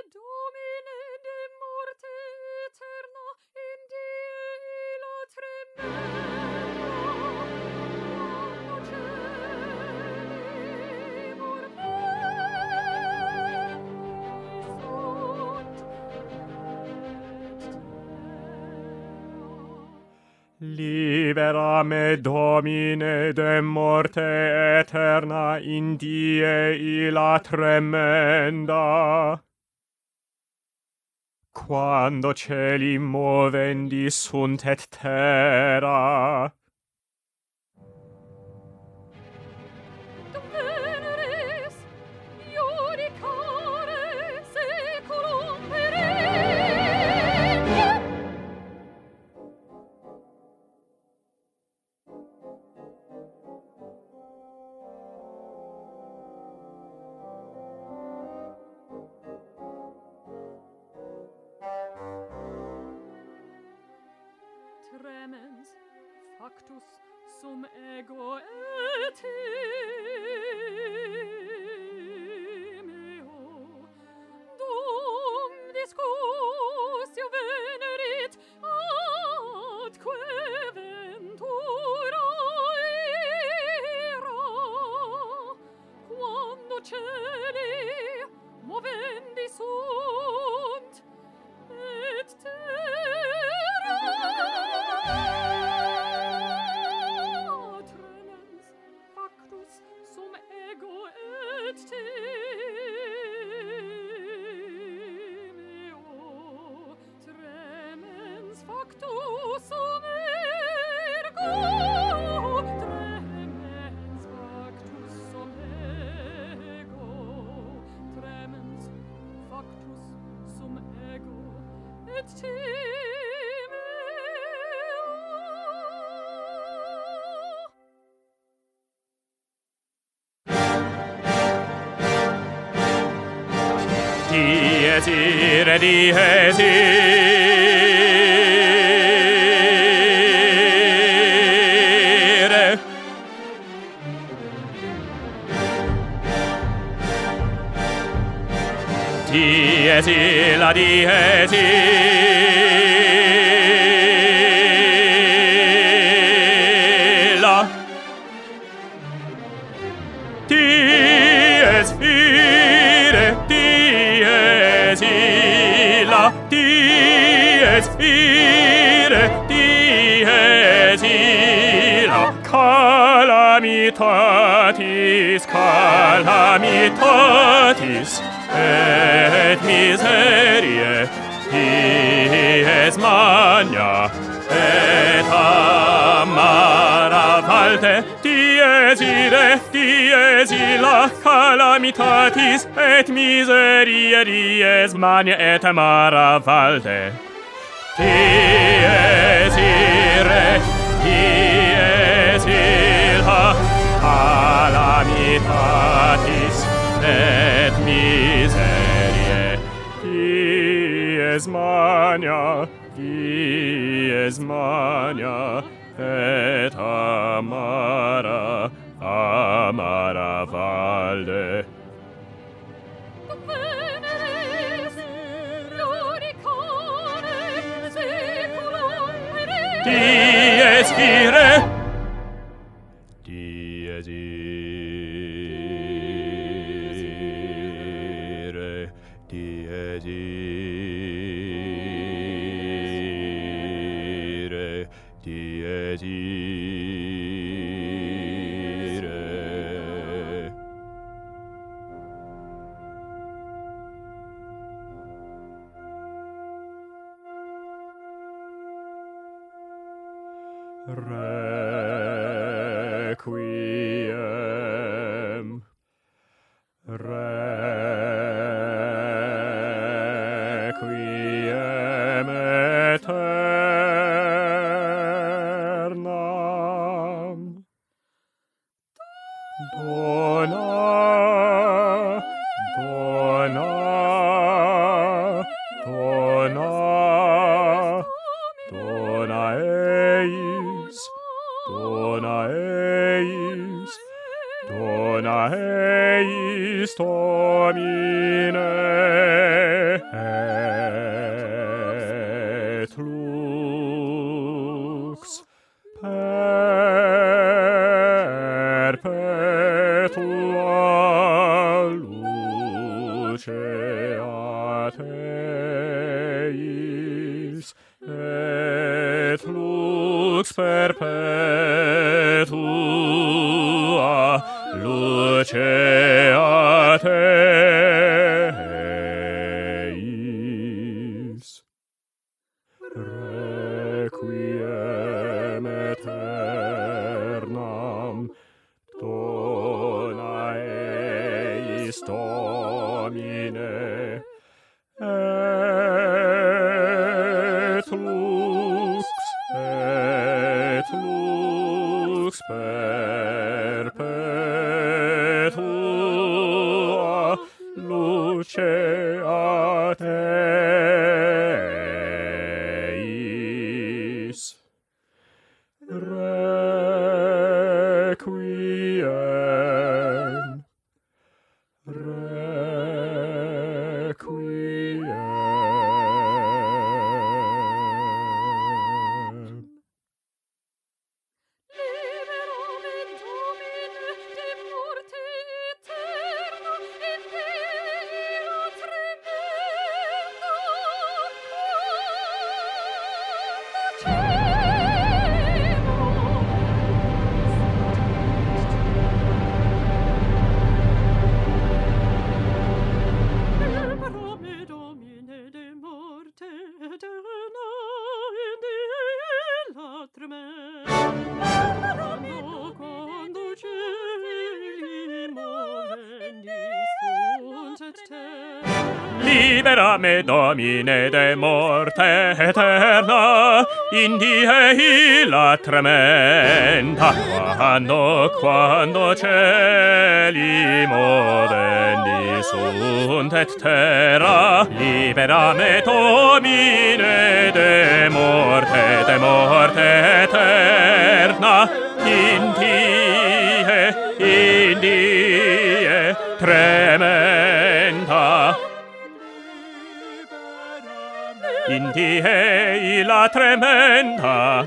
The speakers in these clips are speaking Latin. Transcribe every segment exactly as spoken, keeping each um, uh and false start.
Domine de morte eterna in die illa tremenda quando celimur sunt Libera me, Domine, de morte eterna in die illa tremenda. Quando celi movendi sunt et terra. Dum veneris iudicare saeculum perennium. Tremens factus sum ego et timeo, dum discussio venerit atque ventura era, quando celi movendi sunt et terra. Tremens factus sum ego et timeo, tremens factus sum ergo, tremens factus sum ego, tremens factus sum ego et timeo. Dies ire, dies ire. Dies illa, dies illa. Dies ire, dies illa, dies ire, dies illa. Calamitatis, calamitatis, et miseriae, dies magna, et amara valte, dies ire, dies illa, calamitatis, et miseriae, dies magna, et amara valte. Dies ire, dies illa, calamitatis, et miseriae, dies magna, dies magna, et amara, amara valde. Dum veneris iudicare saeculum perennium. Dies ire, dies ire, dies ire, dies ire. Requiem, requiem aeternam. Dona, dona, dona, dona eis, dona eis, dona eis Domine. perpetua lucea Teis. Requiem aeternam dona eis Domine, et lux, et lux perpetua lucea Teis. Requiem, Requiem. Liberame, Domine, de morte eterna, in die latrementa. Quando cieli movendis sunt et terra. Liberame, Domine, de morte eterna, in die illa tremenda. Quando, quando cieli movendi sunt et terra. Liberame, Domine, de morte, de morte eterna, in die, in die tremenda. In die illa tremenda,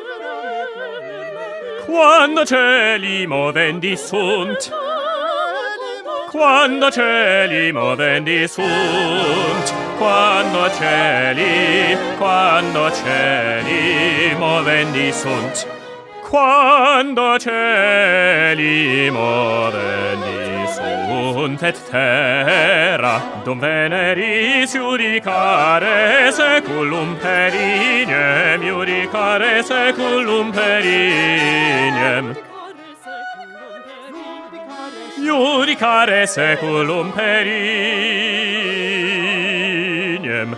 quando cieli movendi sunt, quando cieli movendi sunt, quando cieli, quando cieli movendi sunt, quando cieli movendi sunt et terra, dum veneris iudicare seculum perignem, iudicare seculum perignem, iudicare seculum perignem.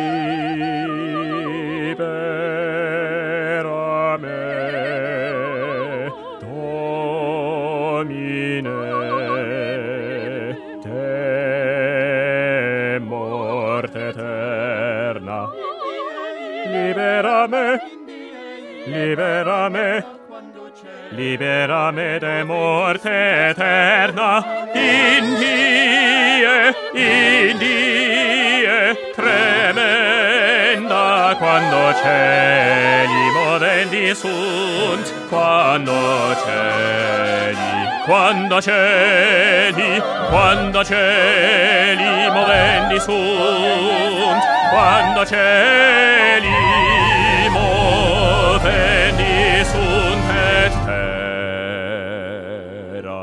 Liberame, Domine, de morte eterna. Liberame, liberame, liberame de morte eterna, in die, in die tremenda, quando cieli movendi sunt, quando cieli, quando cieli, quando cieli movendi sunt, quando cieli movendi sunt et terra.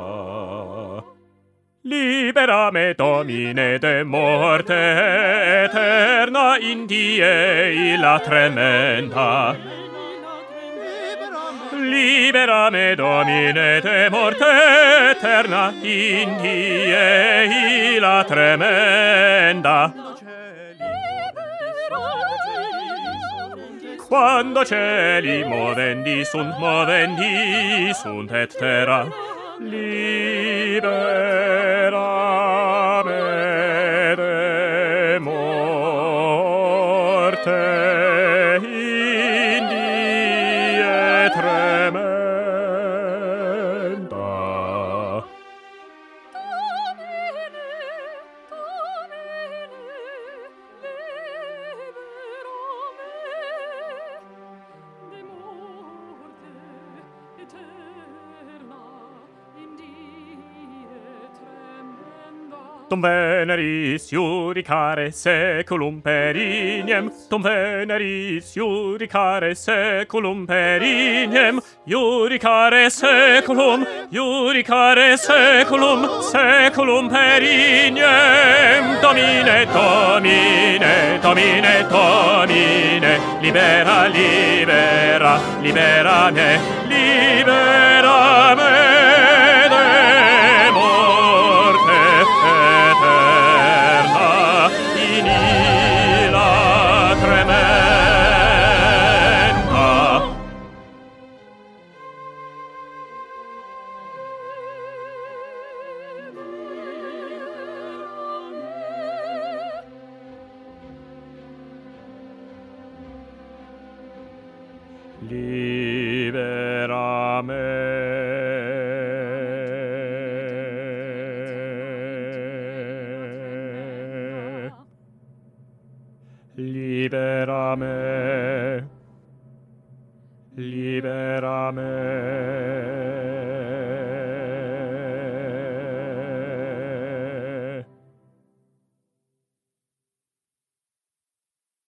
Liberame, Domine, de morte eterna, in die illa tremenda. Liberame, Domine, de morte eterna, in die illa tremenda. Quando cieli movendi sunt, movendi sunt et terra. Liberame de morte in die tremenda. Dum veneris iudicare seculum perignem, dum veneris iudicare seculum perignem, iudicare seculum, iudicare seculum, seculum perignem. Domine, Domine, Domine, Domine, libera, libera, libera me, libera me de morte eterna, in illa tremenda. Libera me. Libera me. Libera me.